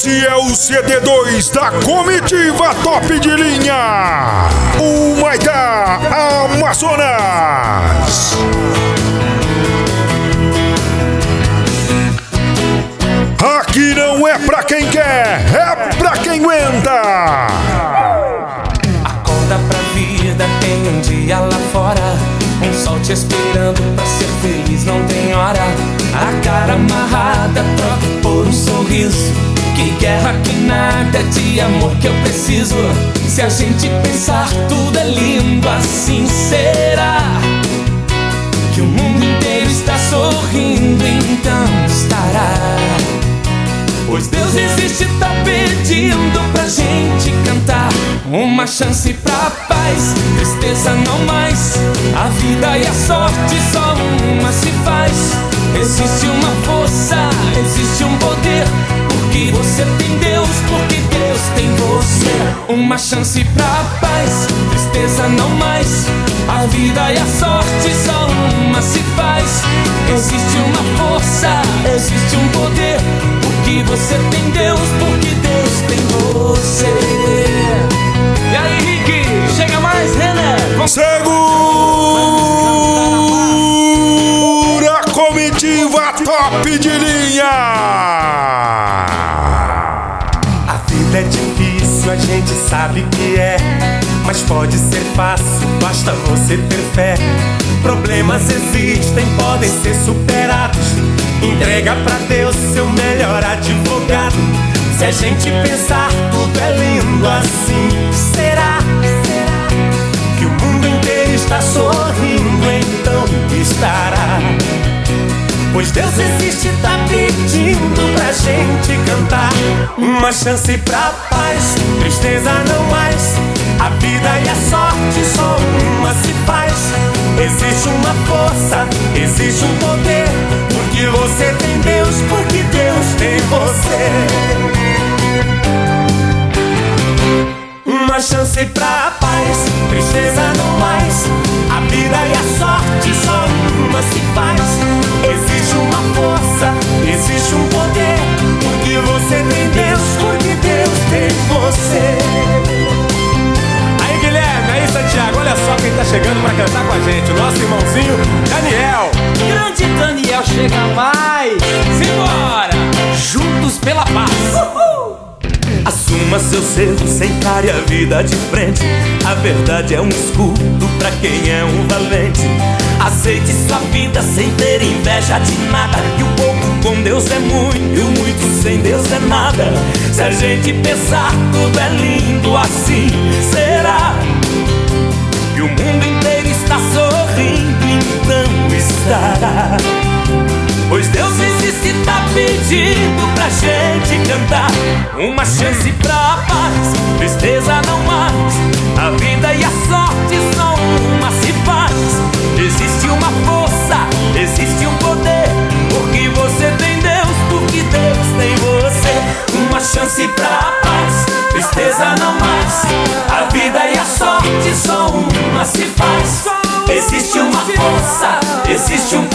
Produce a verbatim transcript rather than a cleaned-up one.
Esse é o C D dois da comitiva top de linha, o Maitá Amazonas. Aqui não é pra quem quer, é pra quem aguenta. Acorda pra vida, tem um dia lá fora, um sol te esperando pra ser feliz, não tem hora. A cara amarrada, troca por um sorriso. Que guerra, que nada, de amor que eu preciso. Se a gente pensar tudo é lindo, assim será. Que o mundo inteiro está sorrindo, então estará. Pois Deus existe, tá pedindo pra gente cantar. Uma chance pra paz, tristeza não mais. A vida e a sorte só uma se faz. Existe uma força, existe um poder. Porque você tem Deus, porque Deus tem você. Uma chance pra paz, tristeza não mais. A vida e a sorte só uma se faz. Existe uma força, existe um poder. Porque você tem Deus, porque Deus tem você. E aí, Rick, chega mais, René. Segura a comitiva top de linha. A vida é difícil, a gente sabe que é, mas pode ser fácil, basta você ter fé. Problemas existem, podem ser superados. Entrega pra Deus seu melhor advogado. Se a gente pensar tudo é lindo assim, será? Que o mundo inteiro está sorrindo, então estará. Pois Deus existe, tá pedindo pra gente cantar. Uma chance pra paz, tristeza não mais. A vida e a sorte só uma se faz. Existe uma força, existe um poder. Porque você tem Deus, porque Deus tem você. Uma chance pra paz, tristeza não mais. A vida e a sorte só uma se faz. Existe uma força, existe um poder. Porque você tem Deus, porque Deus tem você. Aí, Guilherme, aí, Santiago, olha só quem tá chegando pra cantar com a gente. O nosso irmãozinho Daniel. Grande Daniel, chega mais. Simbora! Juntos pela paz. Uhul. Assuma seus erros, encare a vida de frente. A verdade é um escudo pra quem é um valente. Aceite sua vida sem ter inveja de nada. Que o pouco com Deus é muito e o muito sem Deus é nada. Se a gente pensar tudo é lindo assim, será? Que o mundo inteiro está sorrindo, então estará. Pois Deus existe, tá pedindo pra gente cantar. Uma chance pra paz, tristeza não mais. A vida e a sorte só uma se faz. Existe uma força, existe um poder. Porque você tem Deus, porque Deus tem você. Uma chance pra paz, tristeza não mais. A vida e a sorte só uma se faz. Existe uma força, existe um poder.